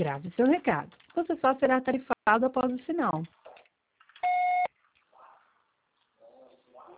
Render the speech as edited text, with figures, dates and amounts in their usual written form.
grave seu recado. Você só será tarifado após o sinal.